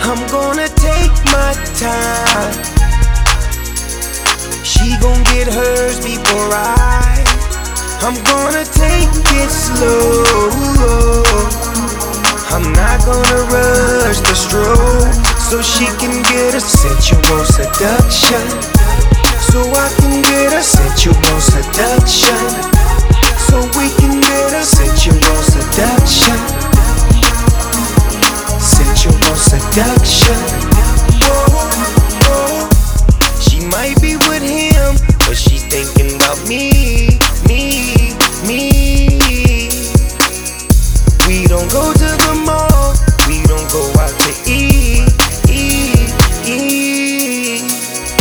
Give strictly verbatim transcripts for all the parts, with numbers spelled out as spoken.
I'm gonna take my time. She gon' get hers before I. I'm gonna take it slow. I'm not gonna rush the stroke, so she can get a sensual seduction. So I can get a sensual seduction. So we can get a sensual seduction. Sensual seduction. Whoa, whoa. She might be with him, but she's thinking about me, me, me. We don't go to the mall, we don't go out to eat, eat, eat.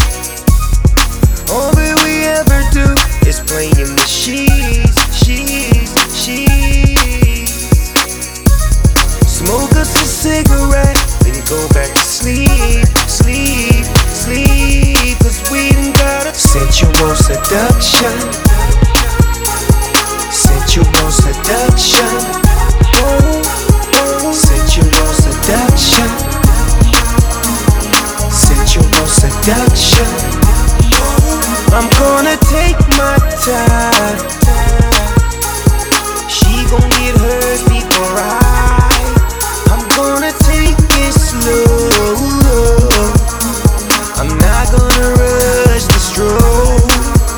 All that we ever do is play in the sheets, sheets, sheets. Smoke us a cigarette, then go back to sleep, sleep, sleep. Cause we done got a sensual seduction. Sensual seduction. Oh, oh. Sensual seduction. Sensual seduction. Oh. I'm gonna take my time. She gon' get hers before I. I'm gonna take it slow. I'm not gonna rush the stroke.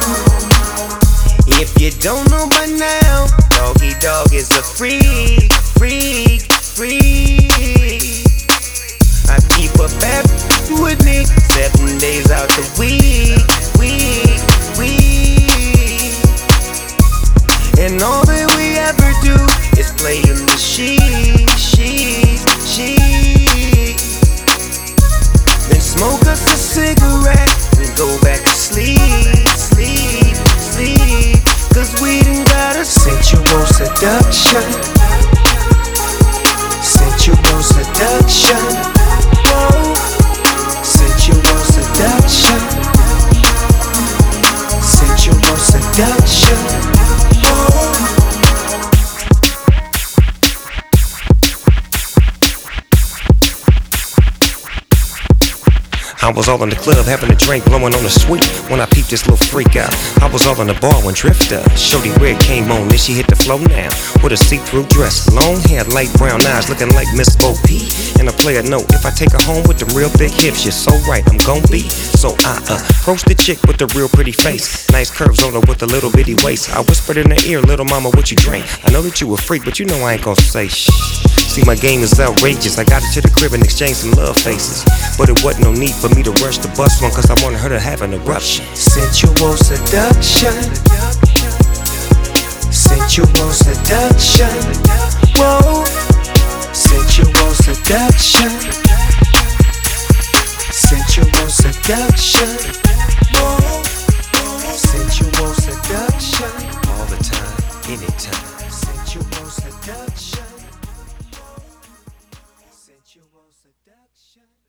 If you don't know by now, Doggy Dog is a freak, freak, freak. I keep a bad with me seven days out the week, week, week. And all that we ever do is play in the sheets, sheets, sheets. Then smoke us a cigarette and go back to sleep, sleep, sleep. Cause we done got a sensual seduction. Sensual seduction. Oh, sensual seduction. Sensual seduction. Oh. I was all in the club having a drink, blowing on the sweet when I peeped this little freak out. I was all in the bar when Drifter, Shorty Red came on, then she hit the flow now with a see-through dress, long hair, light brown eyes, looking like Miss Bo P. And a player note, if I take her home with the real big hips, you're so right, I'm gon' be. So I uh, approached the chick with the real pretty face, nice curves on her with a little bitty waist. I whispered in her ear, little mama, what you drink? I know that you a freak, but you know I ain't gon' say shh. See, my game is outrageous. I got her to the crib and exchanged some love faces, but it wasn't no need for me to rush the bus one, cause I wanted her to have an eruption. Sensual seduction. Sensual seduction. Whoa. Sensual seduction. Sensual seduction. Whoa. Sensual seduction. All the time, anytime. Sensual seduction. Sensual seduction.